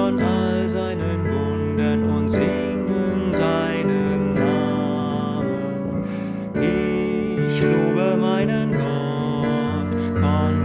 von all seinen Wundern und singen seinen Namen. Ich lobe meinen Gott von